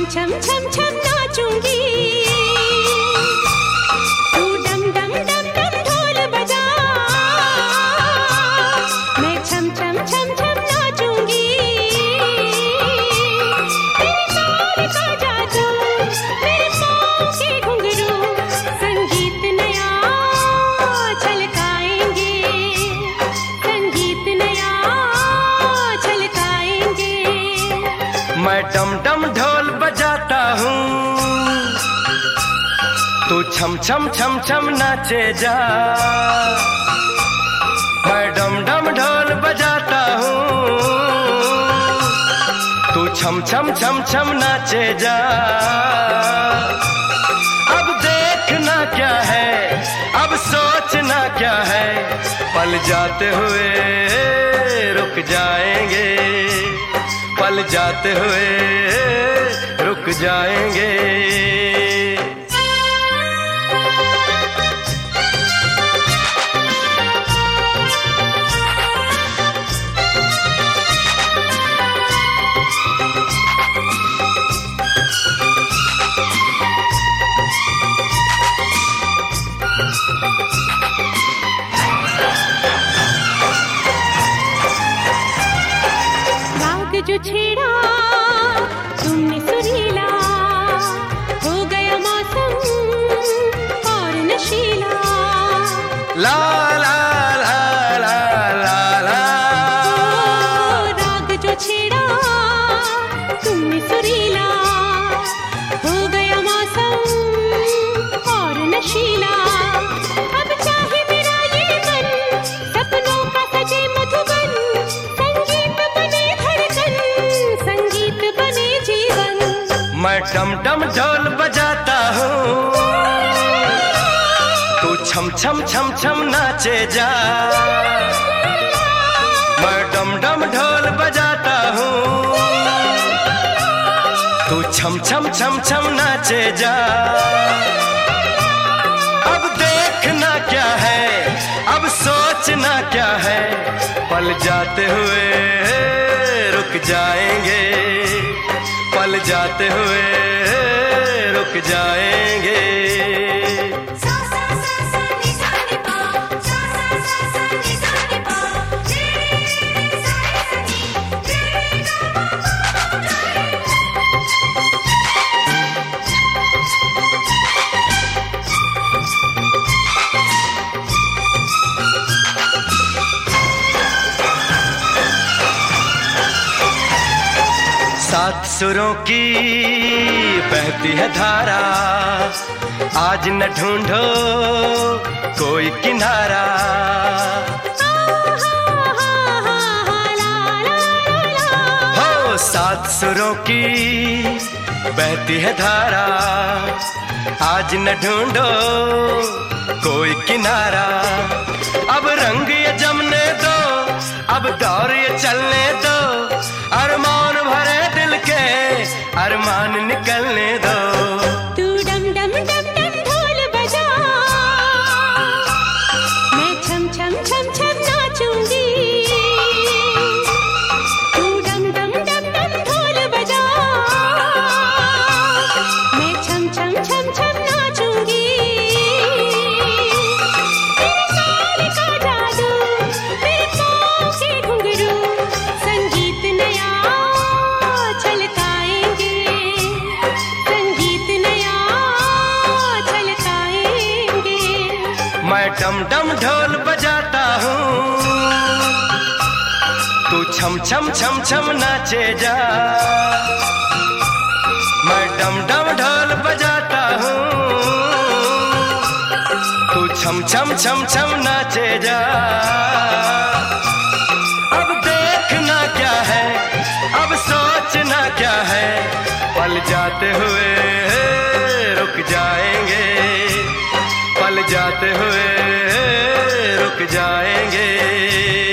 छम छम छम नाचूंगी, तू डम डम डम डम ढोल बजा, मैं छम छम छम छम नाचूंगी, तेरी ताल का जादू, मेरे पाँव के घुंघरू, संगीत नया छलकाएंगे, संगीत नया छलकाएंगे। मैं डम डम ढोल बजाता हूँ, तू छम छम छम छम नाचे जा। मैं डम डम ढोल बजाता हूँ, तू छम छम छम छम नाचे जा। अब देखना क्या है, अब सोचना क्या है, पल जाते हुए रुक जाएंगे, पल जाते हुए रुक जाएंगे। जो छेड़ा तुमने सुरीला, हो गया मौसम और नशीला। ला ला ला ला ला ला। राग जो छेड़ा तुमने सुरीला, हो गया मौसम और नशीला। अब चाहे मेरा ये मन सपनों का सजे मधुबन, संगीत बने धड़कन, संगीत बने जीवन। मैं डम डम ढोल बजाता हूँ, तू छम छम छम छम नाचे जा। मैं डम डम ढोल बजाता हूँ, तू छम छम छम छम नाचे जा। अब देखना क्या है, अब सोचना क्या है, पल जाते हुए रुक जाएंगे, पल जाते हुए रुक जाएंगे। सात सुरों की बहती है धारा, आज न ढूंढो कोई किनारा। हो सात सुरों की बहती है धारा, आज न ढूंढो कोई किनारा। अब रंग ये जमने दो, अब दौर ये चलने दो, अरमान भरे दिल के अरमान निकलने दो। तू डम डम डम डम ढोल बजा, मैं छम छम छम छम नाचूंगी, तू डम डम डम डम ढोल बजा, मैं छम छम छम छम नाचूंगी। तेरी ताल का जादू, मेरे पाँव के घुंघरू, संगीत नया छलकाएंगे, संगीत नया छलकाएंगे। मैं डम डम ढोल बजाता हूँ, तू छम छम छम छम नाचे जा। मैं डम डम ढोल बजाता हूँ, तू छम छम छम छम नाचे जा। अब देखना क्या है, अब सोचना क्या है, पल जाते हुए रुक जाएंगे, पल जाते हुए रुक जाएंगे।